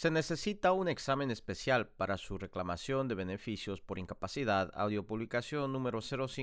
Se necesita un examen especial para su reclamación de beneficios por incapacidad. Audiopublicación número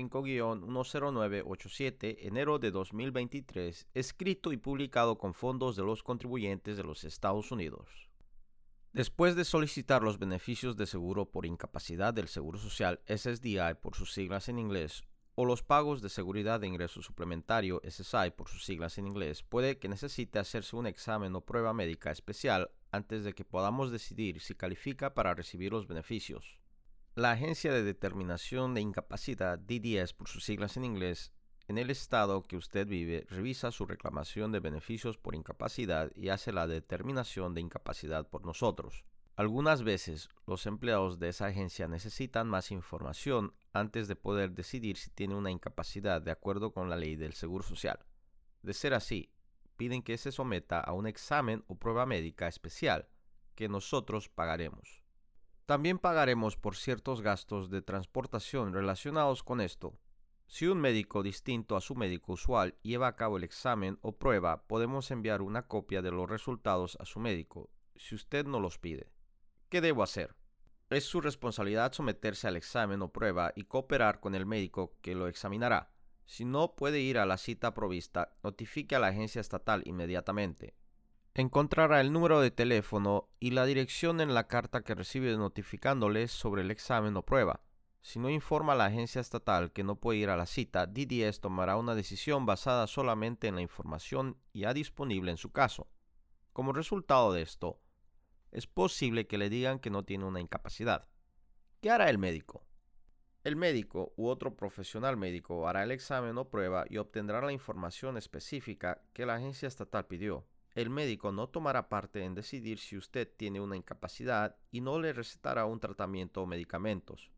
05-10987, enero de 2023, escrito y publicado con fondos de los contribuyentes de los Estados Unidos. Después de solicitar los beneficios de seguro por incapacidad del Seguro Social, SSDI por sus siglas en inglés, o los pagos de seguridad de ingreso suplementario, SSI por sus siglas en inglés, puede que necesite hacerse un examen o prueba médica especial antes de que podamos decidir si califica para recibir los beneficios. La Agencia de Determinación de Incapacidad, DDS por sus siglas en inglés, en el estado que usted vive, revisa su reclamación de beneficios por incapacidad y hace la determinación de incapacidad por nosotros. Algunas veces, los empleados de esa agencia necesitan más información antes de poder decidir si tiene una incapacidad de acuerdo con la ley del Seguro Social. De ser así, piden que se someta a un examen o prueba médica especial que nosotros pagaremos. También pagaremos por ciertos gastos de transportación relacionados con esto. Si un médico distinto a su médico usual lleva a cabo el examen o prueba, podemos enviar una copia de los resultados a su médico, si usted no los pide. ¿Qué debo hacer? Es su responsabilidad someterse al examen o prueba y cooperar con el médico que lo examinará. Si no puede ir a la cita provista, notifique a la agencia estatal inmediatamente. Encontrará el número de teléfono y la dirección en la carta que recibe notificándoles sobre el examen o prueba. Si no informa a la agencia estatal que no puede ir a la cita, DDS tomará una decisión basada solamente en la información ya disponible en su caso. Como resultado de esto, es posible que le digan que no tiene una incapacidad. ¿Qué hará el médico? El médico u otro profesional médico hará el examen o prueba y obtendrá la información específica que la agencia estatal pidió. El médico no tomará parte en decidir si usted tiene una incapacidad y no le recetará un tratamiento o medicamentos.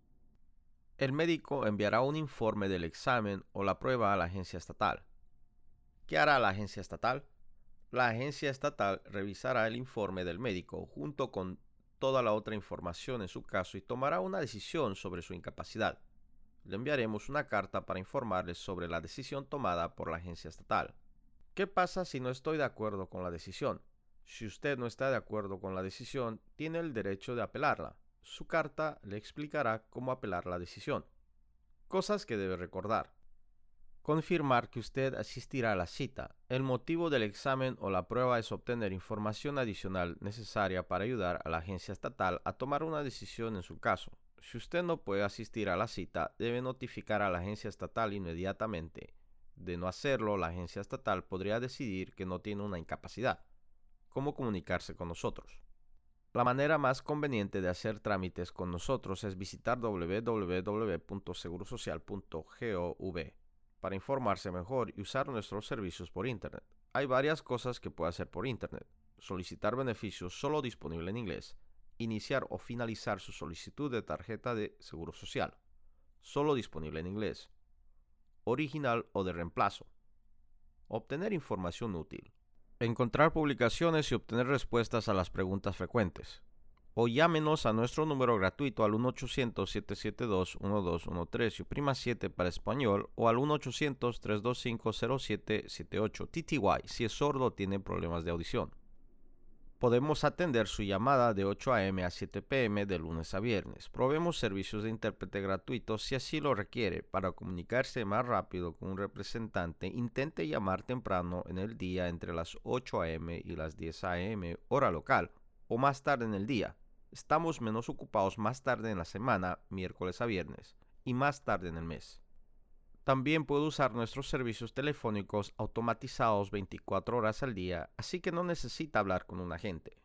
El médico enviará un informe del examen o la prueba a la agencia estatal. ¿Qué hará la agencia estatal? La agencia estatal revisará el informe del médico junto con toda la otra información en su caso y tomará una decisión sobre su incapacidad. Le enviaremos una carta para informarles sobre la decisión tomada por la agencia estatal. ¿Qué pasa si no estoy de acuerdo con la decisión? Si usted no está de acuerdo con la decisión, tiene el derecho de apelarla. Su carta le explicará cómo apelar la decisión. Cosas que debe recordar. Confirmar que usted asistirá a la cita. El motivo del examen o la prueba es obtener información adicional necesaria para ayudar a la agencia estatal a tomar una decisión en su caso. Si usted no puede asistir a la cita, debe notificar a la agencia estatal inmediatamente. De no hacerlo, la agencia estatal podría decidir que no tiene una incapacidad. ¿Cómo comunicarse con nosotros? La manera más conveniente de hacer trámites con nosotros es visitar www.segurosocial.gov para informarse mejor y usar nuestros servicios por Internet. Hay varias cosas que puede hacer por Internet. Solicitar beneficios solo disponible en inglés. Iniciar o finalizar su solicitud de tarjeta de Seguro Social. Solo disponible en inglés. Original o de reemplazo. Obtener información útil. Encontrar publicaciones y obtener respuestas a las preguntas frecuentes. O llámenos a nuestro número gratuito al 1-800-772-1213 y oprima 7 para español o al 1-800-325-0778 TTY si es sordo o tiene problemas de audición. Podemos atender su llamada de 8 a.m. a 7 p.m. de lunes a viernes. Proveemos servicios de intérprete gratuitos si así lo requiere. Para comunicarse más rápido con un representante, intente llamar temprano en el día entre las 8 a.m. y las 10 a.m. hora local o más tarde en el día. Estamos menos ocupados más tarde en la semana, miércoles a viernes, y más tarde en el mes. También puede usar nuestros servicios telefónicos automatizados 24 horas al día, así que no necesita hablar con un agente.